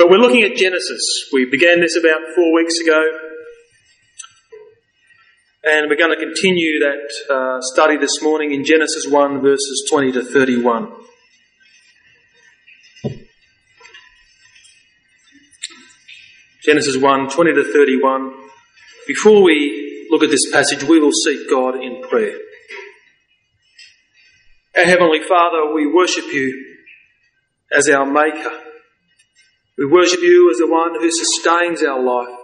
But we're looking at Genesis. We began this about 4 weeks ago. And we're going to continue that study this morning in Genesis 1 verses 20 to 31. Genesis 1, 20 to 31. Before we look at this passage, we will seek God in prayer. Our Heavenly Father, we worship you as our Maker. We worship you as the one who sustains our life.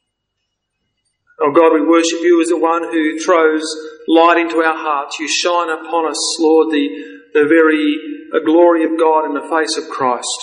Oh God, we worship you as the one who throws light into our hearts. You shine upon us, Lord, the very glory of God in the face of Christ.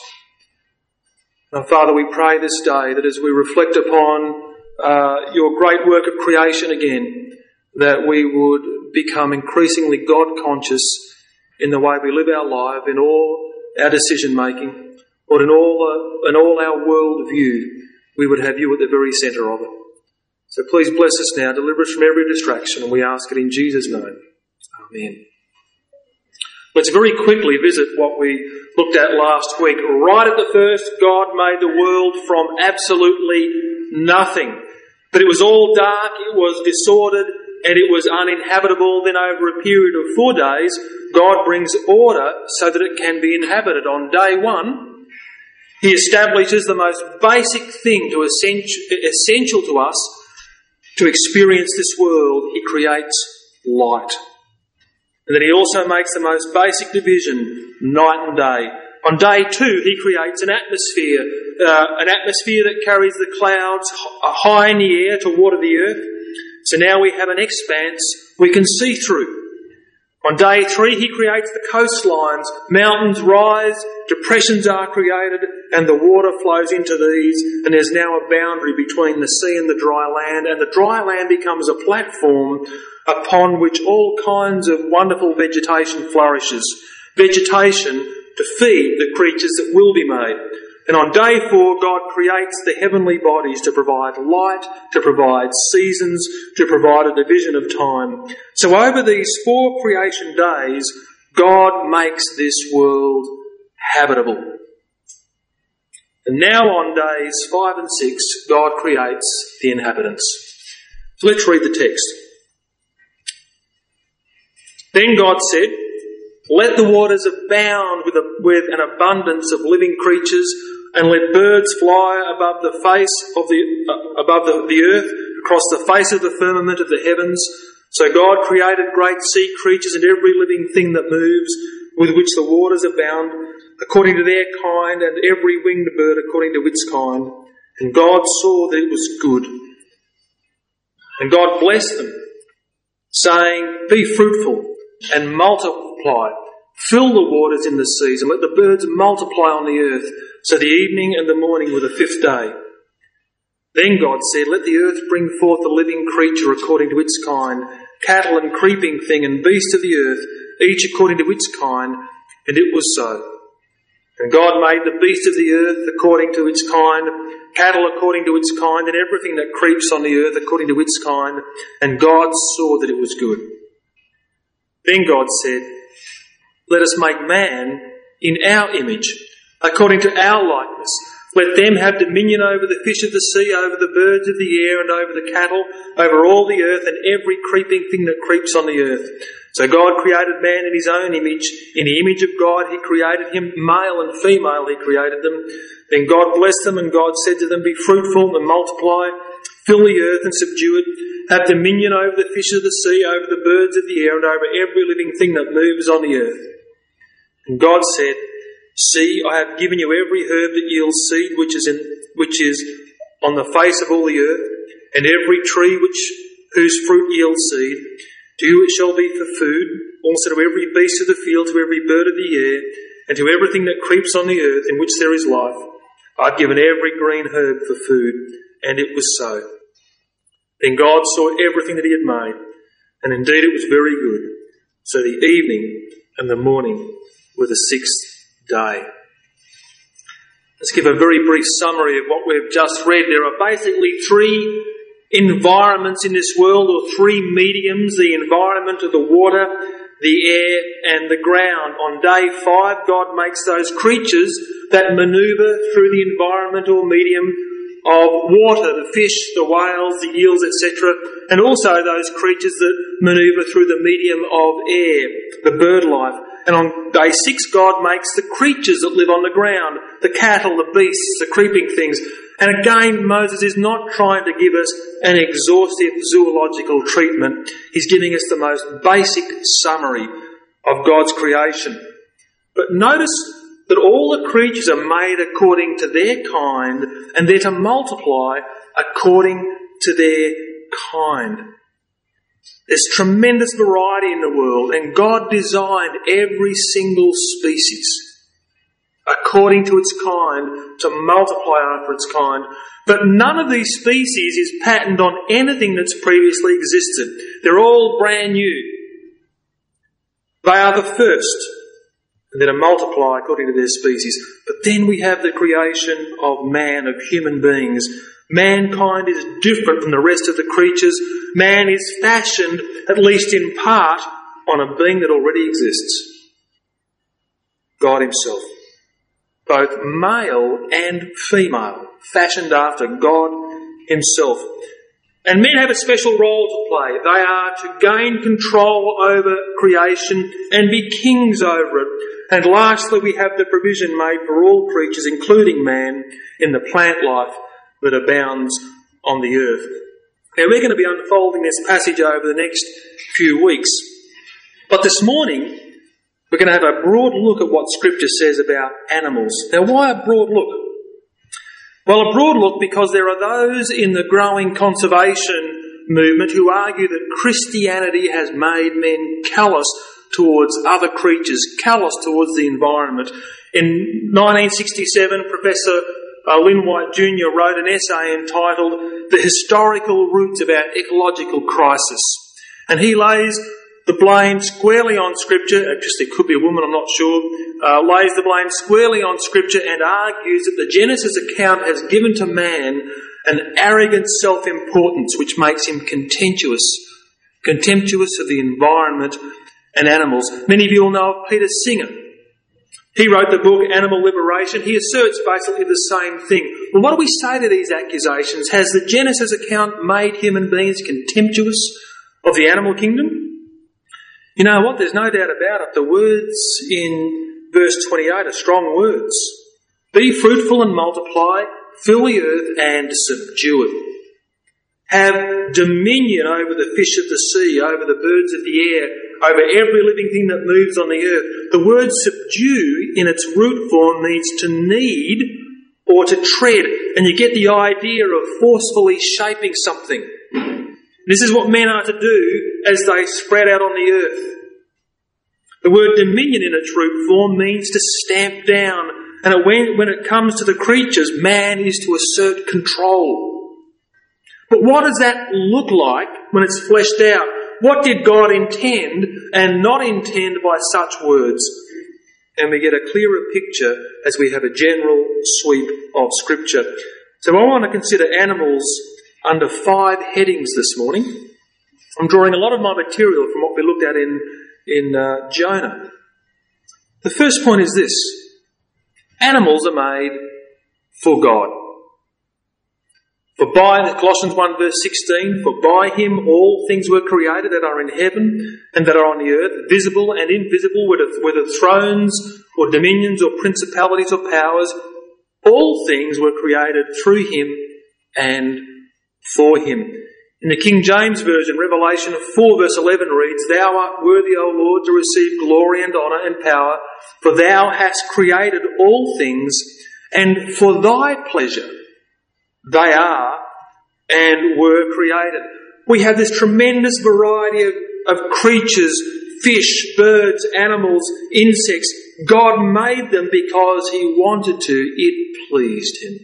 Now, Father, we pray this day that as we reflect upon your great work of creation again, that we would become increasingly God-conscious in the way we live our life, in all our decision-making, or in all our world view. We would have you at the very centre of it. So please bless us now, deliver us from every distraction, and we ask it in Jesus' name. Amen. Let's very quickly visit what we looked at last week. Right at the first, God made the world from absolutely nothing. But it was all dark, it was disordered, and it was uninhabitable. Then over a period of 4 days, God brings order so that it can be inhabited. On day 1, He establishes the most basic thing essential to us to experience this world. He creates light. And then He also makes the most basic division, night and day. On day 2, He creates an atmosphere that carries the clouds high in the air to water the earth. So now we have an expanse we can see through. On day 3, He creates the coastlines. Mountains rise, depressions are created, and the water flows into these, and there's now a boundary between the sea and the dry land, and the dry land becomes a platform upon which all kinds of wonderful vegetation flourishes. Vegetation to feed the creatures that will be made. And on day 4, God creates the heavenly bodies to provide light, to provide seasons, to provide a division of time. So over these 4 creation days, God makes this world habitable. And now on days 5 and 6, God creates the inhabitants. So let's read the text. Then God said, "Let the waters abound with an abundance of living creatures, and let birds fly above the face of the earth, across the face of the firmament of the heavens." So God created great sea creatures and every living thing that moves, with which the waters abound, according to their kind, and every winged bird according to its kind. And God saw that it was good. And God blessed them, saying, "Be fruitful and multiply, fill the waters in the seas, and let the birds multiply on the earth." So the evening and the morning were the 5th day. Then God said, "Let the earth bring forth a living creature according to its kind, cattle and creeping thing and beast of the earth, each according to its kind." And it was so. And God made the beast of the earth according to its kind, cattle according to its kind, and everything that creeps on the earth according to its kind. And God saw that it was good. Then God said, "Let us make man in our image, according to our likeness. Let them have dominion over the fish of the sea, over the birds of the air, and over the cattle, over all the earth, and every creeping thing that creeps on the earth." So God created man in His own image. In the image of God He created him, male and female He created them. Then God blessed them, and God said to them, "Be fruitful and multiply, fill the earth and subdue it. Have dominion over the fish of the sea, over the birds of the air, and over every living thing that moves on the earth." And God said, "See, I have given you every herb that yields seed, which is on the face of all the earth, and every tree whose fruit yields seed. To you it shall be for food, also to every beast of the field, to every bird of the air, and to everything that creeps on the earth in which there is life. I've given every green herb for food." And it was so. Then God saw everything that He had made, and indeed it was very good. So the evening and the morning were the 6th day. Let's give a very brief summary of what we've just read. There are basically 3 environments in this world, or 3 mediums: the environment of the water, the air and the ground. On day 5, God makes those creatures that manoeuvre through the environment or medium of water, the fish, the whales, the eels, etc., and also those creatures that manoeuvre through the medium of air, the bird life. And on day 6, God makes the creatures that live on the ground, the cattle, the beasts, the creeping things. And again, Moses is not trying to give us an exhaustive zoological treatment. He's giving us the most basic summary of God's creation. But notice that all the creatures are made according to their kind, and they're to multiply according to their kind. There's tremendous variety in the world, and God designed every single species according to its kind, to multiply after its kind. But none of these species is patterned on anything that's previously existed. They're all brand new. They are the first, and they're to multiply according to their species. But then we have the creation of man, of human beings. Mankind is different from the rest of the creatures. Man is fashioned, at least in part, on a being that already exists. God himself. Both male and female, fashioned after God himself. And men have a special role to play. They are to gain control over creation and be kings over it. And lastly, we have the provision made for all creatures, including man, in the plant life that abounds on the earth. Now, we're going to be unfolding this passage over the next few weeks. But this morning, we're going to have a broad look at what Scripture says about animals. Now, why a broad look? Well, a broad look because there are those in the growing conservation movement who argue that Christianity has made men callous towards other creatures, callous towards the environment. In 1967, Professor Lynn White Jr. wrote an essay entitled The Historical Roots of Our Ecological Crisis. And he lays the blame squarely on Scripture, actually it could be a woman, I'm not sure, lays the blame squarely on Scripture and argues that the Genesis account has given to man an arrogant self-importance which makes him contemptuous of the environment and animals. Many of you will know of Peter Singer. He wrote the book Animal Liberation. He asserts basically the same thing. Well, what do we say to these accusations? Has the Genesis account made human beings contemptuous of the animal kingdom? You know what? There's no doubt about it. The words in verse 28 are strong words. Be fruitful and multiply, fill the earth and subdue it. Have dominion over the fish of the sea, over the birds of the air, over every living thing that moves on the earth. The word subdue in its root form means to knead or to tread, and you get the idea of forcefully shaping something. This is what men are to do as they spread out on the earth. The word dominion in its root form means to stamp down, and when it comes to the creatures, man is to assert control. But what does that look like when it's fleshed out? What did God intend and not intend by such words? And we get a clearer picture as we have a general sweep of Scripture. So I want to consider animals under 5 headings this morning. I'm drawing a lot of my material from what we looked at in Jonah. The first point is this. Animals are made for God. For by, Colossians 1 verse 16, for by him all things were created that are in heaven and that are on the earth, visible and invisible, whether thrones or dominions or principalities or powers. All things were created through him and for him. In the King James Version, Revelation 4 verse 11 reads, Thou art worthy, O Lord, to receive glory and honour and power, for thou hast created all things, and for thy pleasure they are and were created. We have this tremendous variety of creatures, fish, birds, animals, insects. God made them because he wanted to. It pleased him.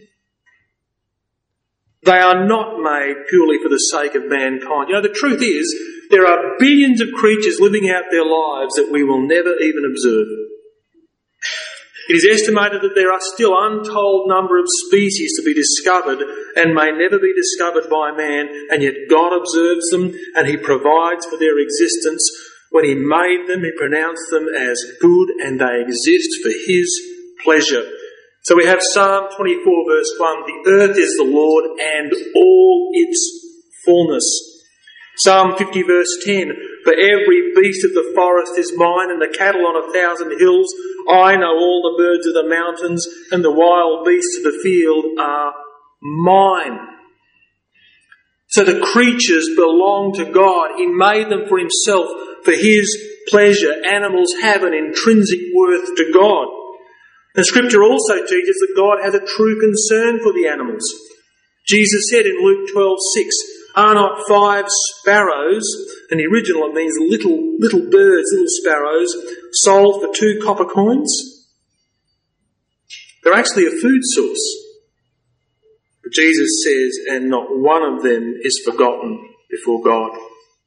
They are not made purely for the sake of mankind. You know, the truth is, there are billions of creatures living out their lives that we will never even observe. It is estimated that there are still untold number of species to be discovered and may never be discovered by man, and yet God observes them and he provides for their existence. When he made them, he pronounced them as good, and they exist for his pleasure. So we have Psalm 24 verse 1, the earth is the Lord and all its fullness. Psalm 50 verse 10, for every beast of the forest is mine, and the cattle on 1,000 hills. I know all the birds of the mountains, and the wild beasts of the field are mine. So the creatures belong to God. He made them for himself, for his pleasure. Animals have an intrinsic worth to God. And Scripture also teaches that God has a true concern for the animals. Jesus said in Luke 12:6, are not 5 sparrows, and the original it means little birds, little sparrows, sold for 2 copper coins? They're actually a food source. But Jesus says, and not one of them is forgotten before God.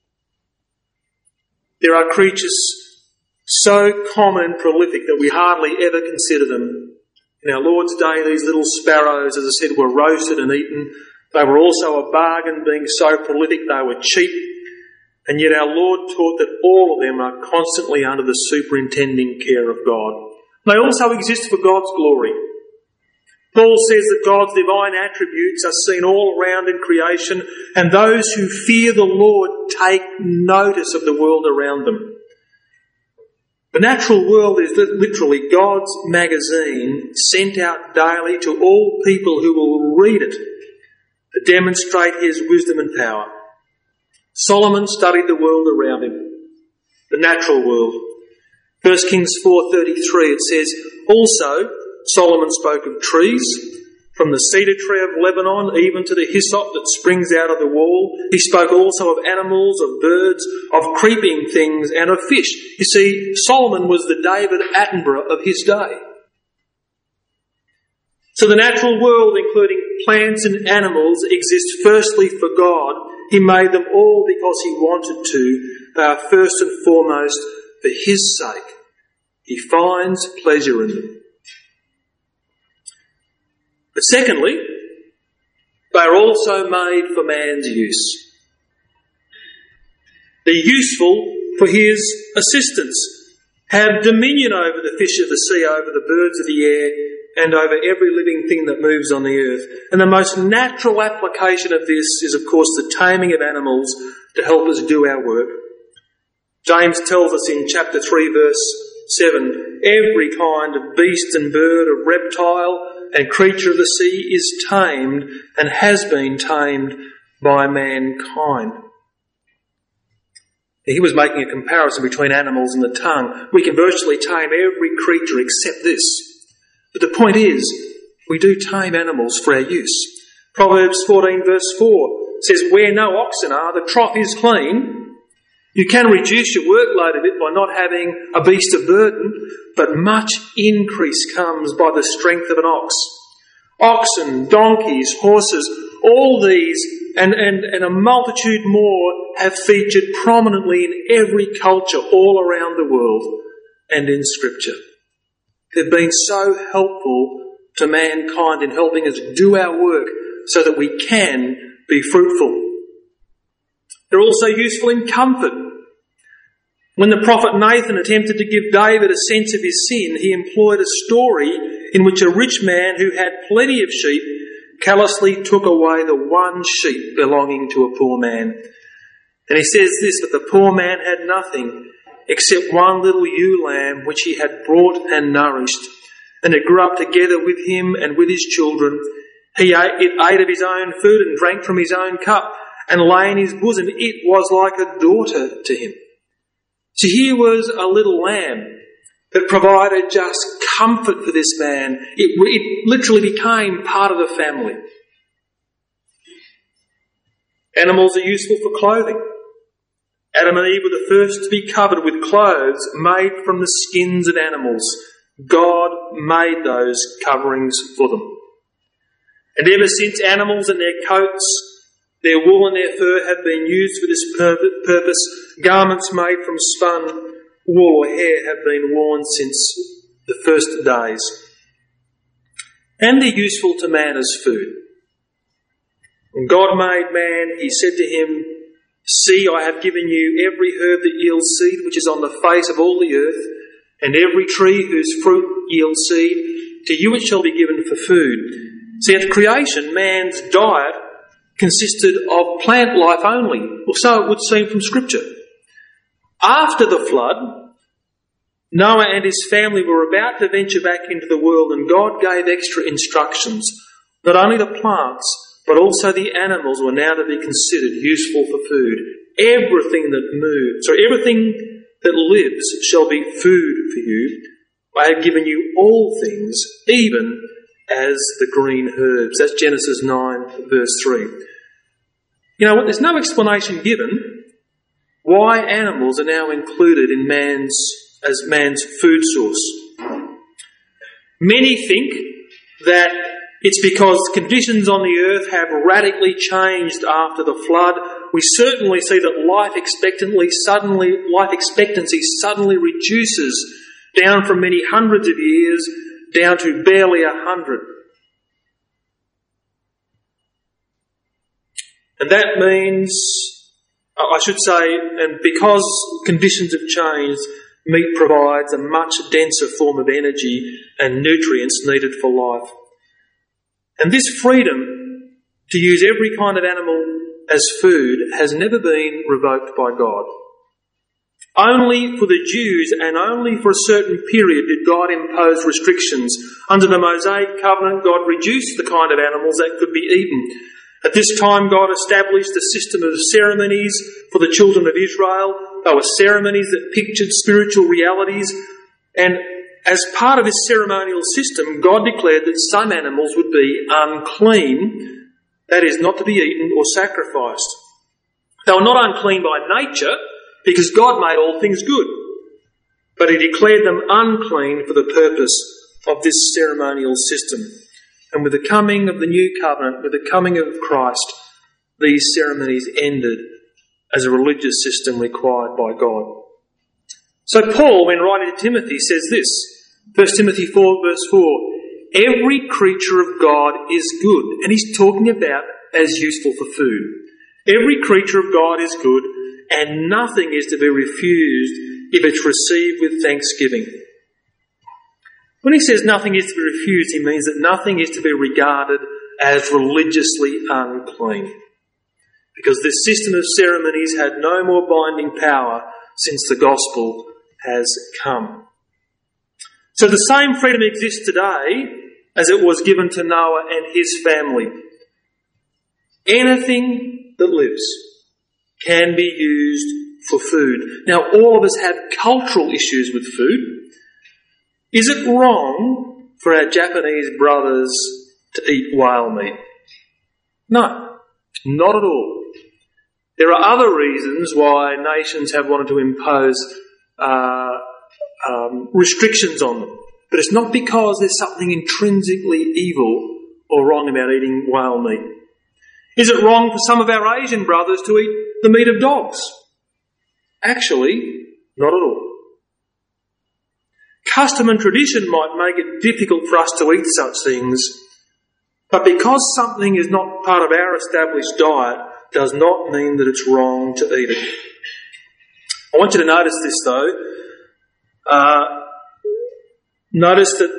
There are creatures so common and prolific that we hardly ever consider them. In our Lord's day, these little sparrows, as I said, were roasted and eaten. They were also a bargain, being so prolific they were cheap. And yet our Lord taught that all of them are constantly under the superintending care of God. They also exist for God's glory. Paul says that God's divine attributes are seen all around in creation, and those who fear the Lord take notice of the world around them. The natural world is literally God's magazine sent out daily to all people who will read it to demonstrate his wisdom and power. Solomon studied the world around him, the natural world. 1 Kings 4:33 it says, also Solomon spoke of trees, from the cedar tree of Lebanon even to the hyssop that springs out of the wall. He spoke also of animals, of birds, of creeping things, and of fish. You see, Solomon was the David Attenborough of his day. So the natural world, including plants and animals, exists firstly for God. He made them all because he wanted to. They are first and foremost for his sake. He finds pleasure in them. But secondly, they are also made for man's use. They're useful for his assistance. Have dominion over the fish of the sea, over the birds of the air, and over every living thing that moves on the earth. And the most natural application of this is, of course, the taming of animals to help us do our work. James tells us in chapter 3, verse 7, every kind of beast and bird, of reptile and creature of the sea is tamed and has been tamed by mankind. He was making a comparison between animals and the tongue. We can virtually tame every creature except this. But the point is, we do tame animals for our use. Proverbs 14 verse 4 says, where no oxen are, the trough is clean. You can reduce your workload a bit by not having a beast of burden, but much increase comes by the strength of an ox. Oxen, donkeys, horses, all these and a multitude more have featured prominently in every culture all around the world and in Scripture. They've been so helpful to mankind in helping us do our work so that we can be fruitful. They're also useful in comfort. When the prophet Nathan attempted to give David a sense of his sin, he employed a story in which a rich man who had plenty of sheep callously took away the one sheep belonging to a poor man. And he says this, that the poor man had nothing except one little ewe lamb which he had brought and nourished, and it grew up together with him and with his children. It ate of his own food and drank from his own cup, and lay in his bosom. It was like a daughter to him. So here was a little lamb that provided just comfort for this man. It literally became part of the family. Animals are useful for clothing. Adam and Eve were the first to be covered with clothes made from the skins of animals. God made those coverings for them. And ever since, animals and their coats, their wool and their fur have been used for this purpose. Garments made from spun wool or hair have been worn since the first days. And they're useful to man as food. When God made man, he said to him, See, I have given you every herb that yields seed, which is on the face of all the earth, and every tree whose fruit yields seed. To you it shall be given for food. See, at creation, man's diet consisted of plant life only, or so it would seem from Scripture. After the flood, Noah and his family were about to venture back into the world, and God gave extra instructions. Not only the plants, but also the animals were now to be considered useful for food. Everything that lives shall be food for you. I have given you all things, even as the green herbs. That's Genesis 9, verse 3. You know what? There's no explanation given why animals are now included in as man's food source. Many think that it's because conditions on the earth have radically changed after the flood. We certainly see that life expectancy suddenly reduces down from many hundreds of years down to barely 100. And that means, and because conditions have changed, meat provides a much denser form of energy and nutrients needed for life. And this freedom to use every kind of animal as food has never been revoked by God. Only for the Jews and only for a certain period did God impose restrictions. Under the Mosaic covenant, God reduced the kind of animals that could be eaten. At this time, God established a system of ceremonies for the children of Israel. They were ceremonies that pictured spiritual realities, and as part of this ceremonial system, God declared that some animals would be unclean, that is, not to be eaten or sacrificed. They were not unclean by nature, because God made all things good, but He declared them unclean for the purpose of this ceremonial system. And with the coming of the new covenant, with the coming of Christ, these ceremonies ended as a religious system required by God. So Paul, when writing to Timothy, says this, 1 Timothy 4 verse 4, every creature of God is good. And he's talking about as useful for food. Every creature of God is good, and nothing is to be refused if it's received with thanksgiving. When he says nothing is to be refused, he means that nothing is to be regarded as religiously unclean, because this system of ceremonies had no more binding power since the gospel has come. So the same freedom exists today as it was given to Noah and his family. Anything that lives can be used for food. Now, all of us have cultural issues with food. Is it wrong for our Japanese brothers to eat whale meat? No, not at all. There are other reasons why nations have wanted to impose restrictions on them. But it's not because there's something intrinsically evil or wrong about eating whale meat. Is it wrong for some of our Asian brothers to eat the meat of dogs? Actually, not at all. Custom and tradition might make it difficult for us to eat such things, but because something is not part of our established diet does not mean that it's wrong to eat it. I want you to notice this though. Notice that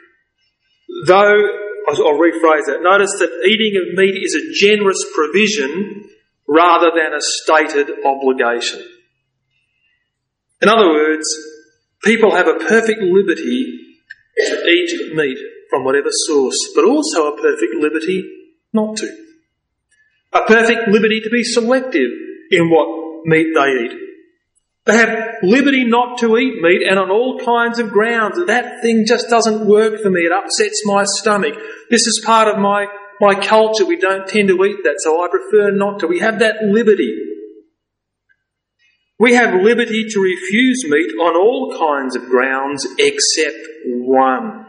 I'll rephrase that. Notice that eating of meat is a generous provision rather than a stated obligation. In other words, people have a perfect liberty to eat meat from whatever source, but also a perfect liberty not to. A perfect liberty to be selective in what meat they eat. They have liberty not to eat meat, and on all kinds of grounds. That thing just doesn't work for me. It upsets my stomach. This is part of my culture. We don't tend to eat that, so I prefer not to. We have that liberty. We have liberty to refuse meat on all kinds of grounds except one.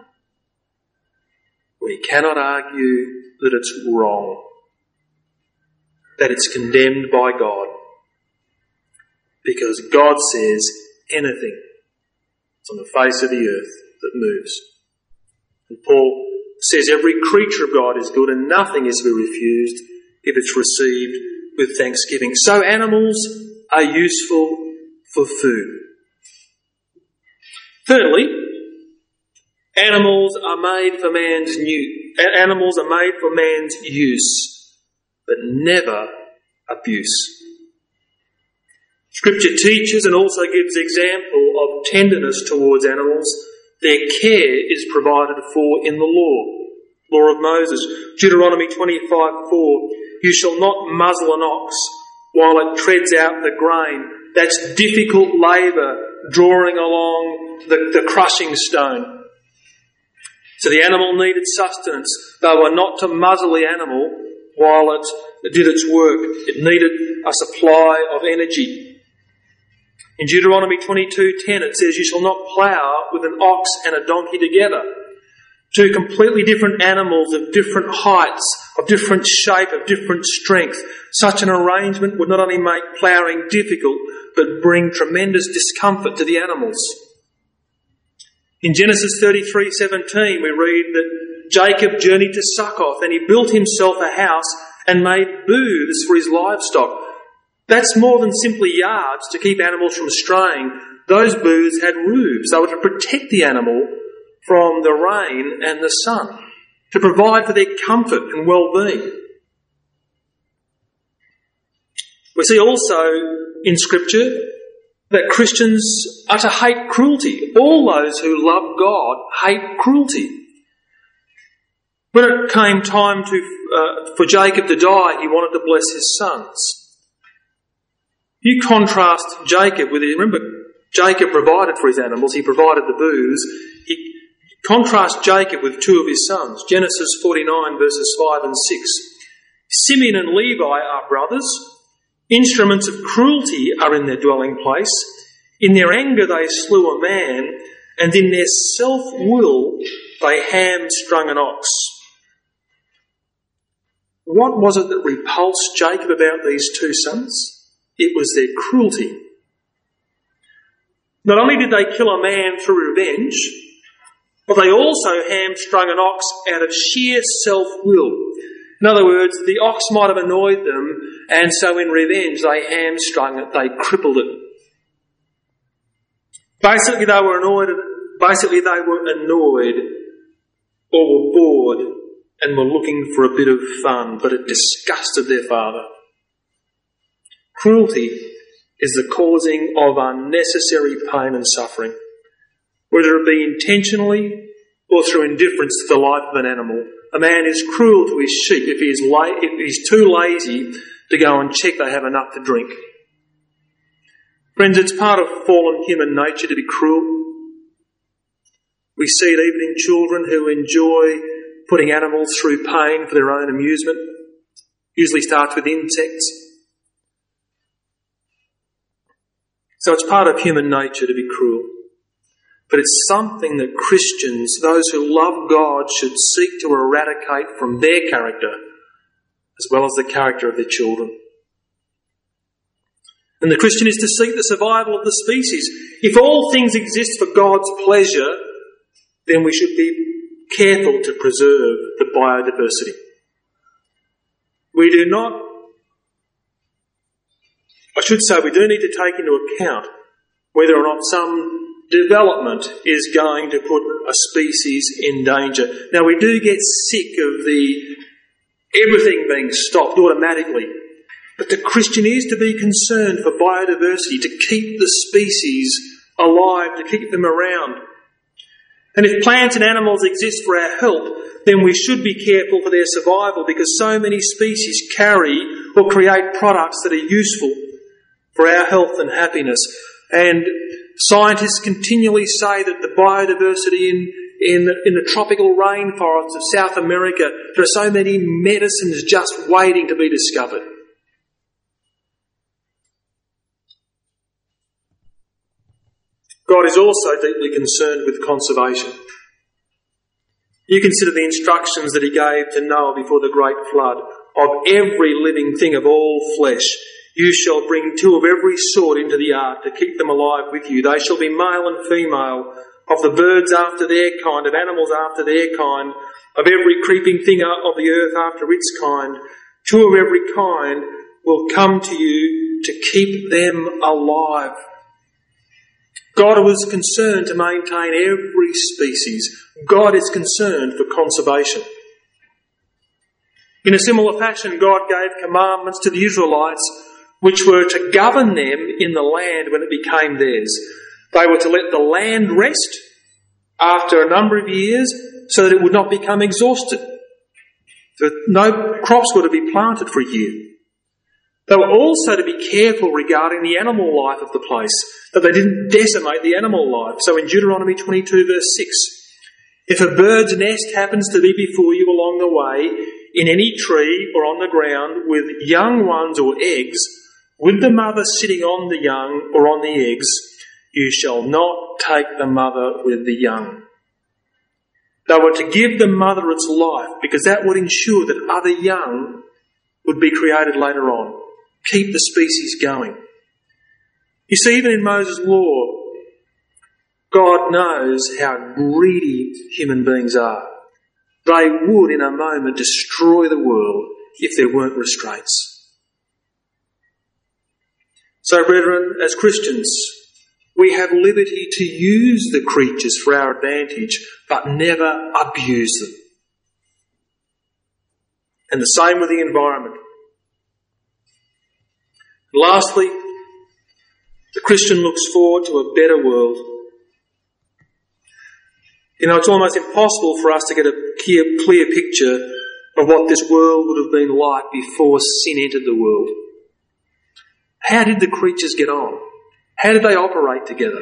We cannot argue that it's wrong, that it's condemned by God. Because God says anything is on the face of the earth that moves. And Paul says every creature of God is good and nothing is to be refused if it's received with thanksgiving. So animals are useful for food. Thirdly, animals are made for man's use, but never abuse. Scripture teaches and also gives example of tenderness towards animals. Their care is provided for in the law of Moses. Deuteronomy 25:4, you shall not muzzle an ox while it treads out the grain. That's difficult labour drawing along the crushing stone. So the animal needed sustenance. They were not to muzzle the animal while it did its work. It needed a supply of energy. In Deuteronomy 22:10 it says, you shall not plough with an ox and a donkey together. Two completely different animals of different heights, of different shape, of different strength. Such an arrangement would not only make ploughing difficult, but bring tremendous discomfort to the animals. In Genesis 33:17 we read that Jacob journeyed to Succoth and he built himself a house and made booths for his livestock. That's more than simply yards to keep animals from straying. Those booths had roofs. They were to protect the animal from the rain and the sun, to provide for their comfort and well-being. We see also in Scripture that Christians are to hate cruelty. All those who love God hate cruelty. When it came time for Jacob to die, he wanted to bless his sons. You contrast Jacob with, remember, Jacob provided for his animals, he provided the booths. Contrast Jacob with two of his sons, Genesis 49 verses 5 and 6. Simeon and Levi are brothers. Instruments of cruelty are in their dwelling place. In their anger they slew a man, and in their self-will they hamstrung an ox. What was it that repulsed Jacob about these two sons? It was their cruelty. Not only did they kill a man through revenge, but they also hamstrung an ox out of sheer self-will. In other words, the ox might have annoyed them, and so in revenge they hamstrung it, they crippled it. Basically they were annoyed or were bored and were looking for a bit of fun, but it disgusted their father. Cruelty is the causing of unnecessary pain and suffering, whether it be intentionally or through indifference to the life of an animal. A man is cruel to his sheep if he's too lazy to go and check they have enough to drink. Friends, it's part of fallen human nature to be cruel. We see it even in children who enjoy putting animals through pain for their own amusement. Usually starts with insects. So it's part of human nature to be cruel. But it's something that Christians, those who love God, should seek to eradicate from their character, as well as the character of their children. And the Christian is to seek the survival of the species. If all things exist for God's pleasure, then we should be careful to preserve the biodiversity. We do need to take into account whether or not some development is going to put a species in danger. Now, we do get sick of everything being stopped automatically, but the Christian is to be concerned for biodiversity, to keep the species alive, to keep them around. And if plants and animals exist for our help, then we should be careful for their survival, because so many species carry or create products that are useful for our health and happiness. And scientists continually say that the biodiversity in the tropical rainforests of South America, there are so many medicines just waiting to be discovered. God is also deeply concerned with conservation. You consider the instructions that he gave to Noah before the great flood. Of every living thing of all flesh, you shall bring 2 of every sort into the ark to keep them alive with you. They shall be male and female, of the birds after their kind, of animals after their kind, of every creeping thing of the earth after its kind. 2 of every kind will come to you to keep them alive. God was concerned to maintain every species. God is concerned for conservation. In a similar fashion, God gave commandments to the Israelites which were to govern them in the land when it became theirs. They were to let the land rest after a number of years so that it would not become exhausted. So no crops were to be planted for a year. They were also to be careful regarding the animal life of the place, that they didn't decimate the animal life. So in Deuteronomy 22 verse 6, if a bird's nest happens to be before you along the way, in any tree or on the ground, with young ones or eggs, with the mother sitting on the young or on the eggs, you shall not take the mother with the young. They were to give the mother its life because that would ensure that other young would be created later on. Keep the species going. You see, even in Moses' law, God knows how greedy human beings are. They would, in a moment, destroy the world if there weren't restraints. So, brethren, as Christians, we have liberty to use the creatures for our advantage, but never abuse them. And the same with the environment. Lastly, the Christian looks forward to a better world. You know, it's almost impossible for us to get a clear picture of what this world would have been like before sin entered the world. How did the creatures get on? How did they operate together?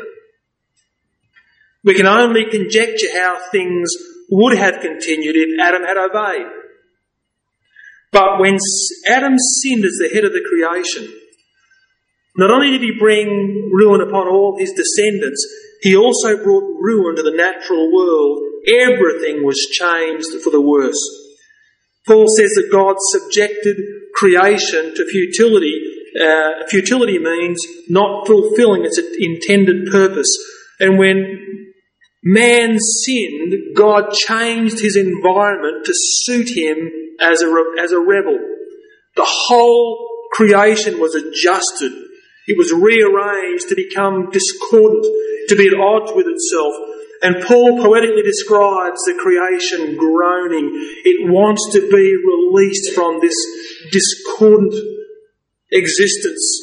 We can only conjecture how things would have continued if Adam had obeyed. But when Adam sinned as the head of the creation, not only did he bring ruin upon all his descendants, he also brought ruin to the natural world. Everything was changed for the worse. Paul says that God subjected creation to futility. Futility means not fulfilling its intended purpose. And when man sinned, God changed his environment to suit him as a rebel. The whole creation was adjusted. It was rearranged to become discordant, to be at odds with itself. And Paul poetically describes the creation groaning. It wants to be released from this discordant existence.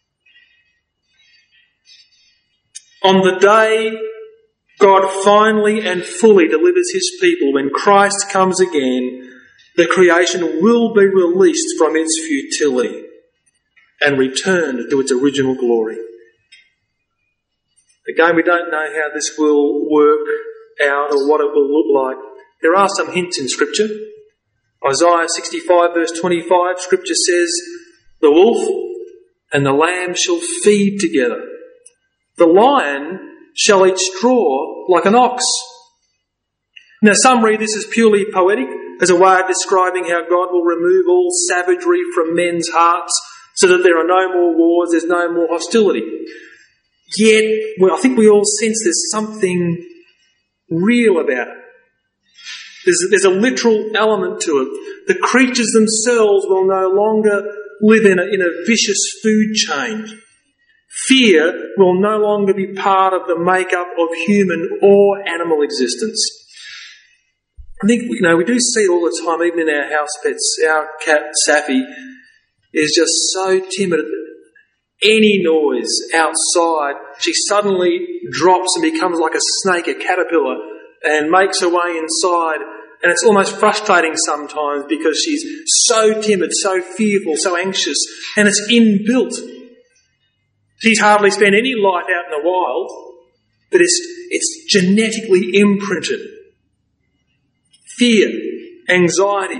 On the day God finally and fully delivers his people, when Christ comes again, the creation will be released from its futility and returned to its original glory. Again, we don't know how this will work out or what it will look like. There are some hints in Scripture. Isaiah 65 verse 25, Scripture says, the wolf and the lamb shall feed together. The lion shall eat straw like an ox. Now, some read this as purely poetic, as a way of describing how God will remove all savagery from men's hearts so that there are no more wars, there's no more hostility. Yet, I think we all sense there's something real about it. There's a literal element to it. The creatures themselves will no longer live in a vicious food chain. Fear will no longer be part of the makeup of human or animal existence. I think, we do see it all the time, even in our house pets. Our cat, Safi, is just so timid. Any noise outside, she suddenly drops and becomes like a snake, a caterpillar, and makes her way inside. And it's almost frustrating sometimes because she's so timid, so fearful, so anxious, and it's inbuilt. She's hardly spent any life out in the wild, but it's genetically imprinted. Fear, anxiety.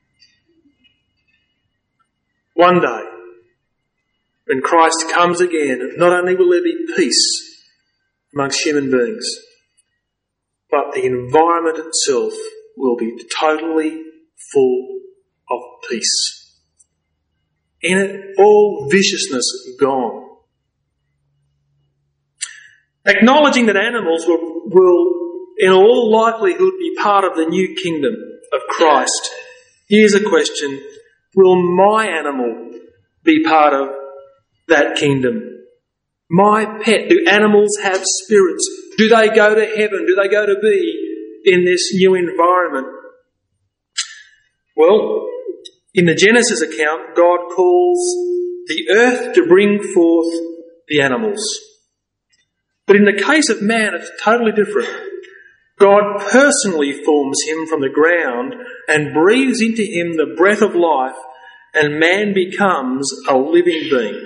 One day, when Christ comes again, not only will there be peace amongst human beings, but the environment itself will be totally full of peace. In it, all viciousness gone. Acknowledging that animals will in all likelihood be part of the new kingdom of Christ, here's a question. Will my animal be part of that kingdom. My pet, do animals have spirits? Do they go to heaven? Do they go to be in this new environment? Well, in the Genesis account, God calls the earth to bring forth the animals. But in the case of man, it's totally different. God personally forms him from the ground and breathes into him the breath of life, and man becomes a living being.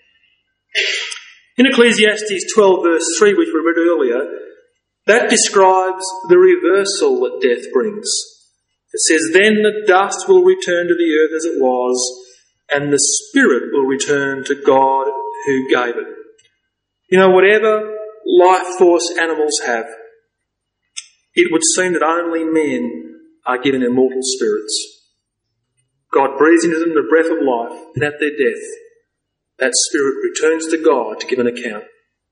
In Ecclesiastes 12 verse 3, which we read earlier, that describes the reversal that death brings. It says, "Then the dust will return to the earth as it was, and the spirit will return to God who gave it." You know, whatever life force animals have, it would seem that only men are given immortal spirits. God breathes into them the breath of life, and at their death, that spirit returns to God to give an account.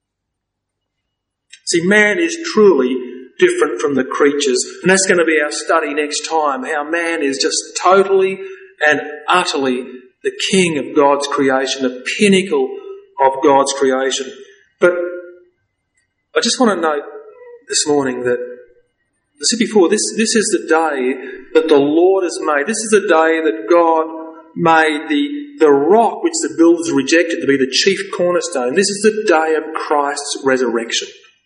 See, man is truly different from the creatures, and that's going to be our study next time, how man is just totally and utterly the king of God's creation, the pinnacle of God's creation. But I just want to note this morning that, as I said before, this is the day that the Lord has made. This is the day that God made the rock which the builders rejected to be the chief cornerstone. This is the day of Christ's resurrection.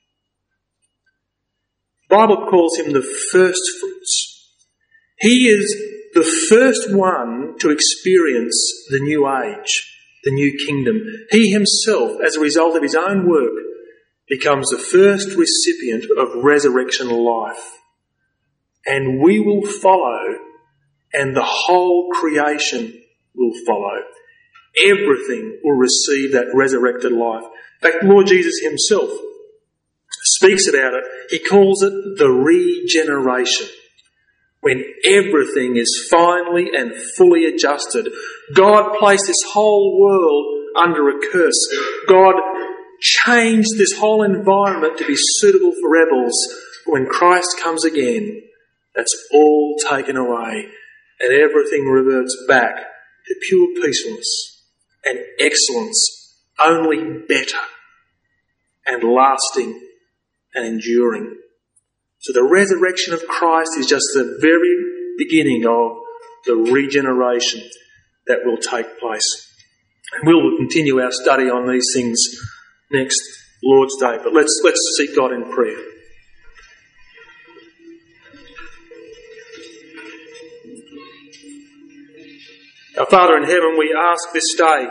The Bible calls him the first fruits. He is the first one to experience the new age, the new kingdom. He himself, as a result of his own work, becomes the first recipient of resurrection life. And we will follow, and the whole creation will follow. Everything will receive that resurrected life. In fact, Lord Jesus himself speaks about it. He calls it the regeneration. When everything is finally and fully adjusted. God placed this whole world under a curse. God changed this whole environment to be suitable for rebels. When Christ comes again, that's all taken away, and everything reverts back to pure peacefulness and excellence, only better and lasting and enduring. So the resurrection of Christ is just the very beginning of the regeneration that will take place. And we will continue our study on these things next Lord's Day. But let's seek God in prayer. Our Father in heaven, we ask this day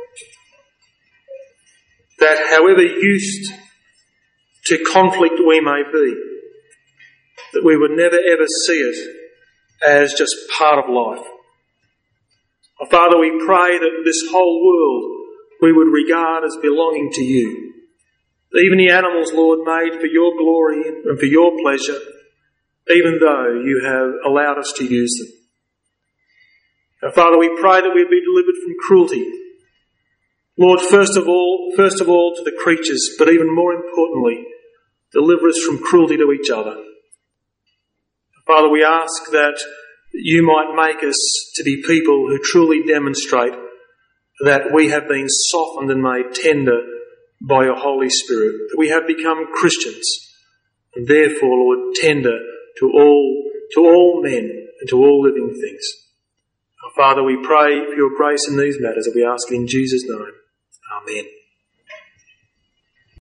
that however used to conflict we may be, that we would never ever see it as just part of life. Our Father, we pray that this whole world we would regard as belonging to you. Even the animals, Lord, made for your glory and for your pleasure, even though you have allowed us to use them. Now, Father, we pray that we'd be delivered from cruelty. Lord, first of all to the creatures, but even more importantly, deliver us from cruelty to each other. Father, we ask that you might make us to be people who truly demonstrate that we have been softened and made tender by your Holy Spirit, that we have become Christians, and therefore, Lord, tender to all men and to all living things. Father, we pray for your grace in these matters, and we ask it in Jesus' name. Amen.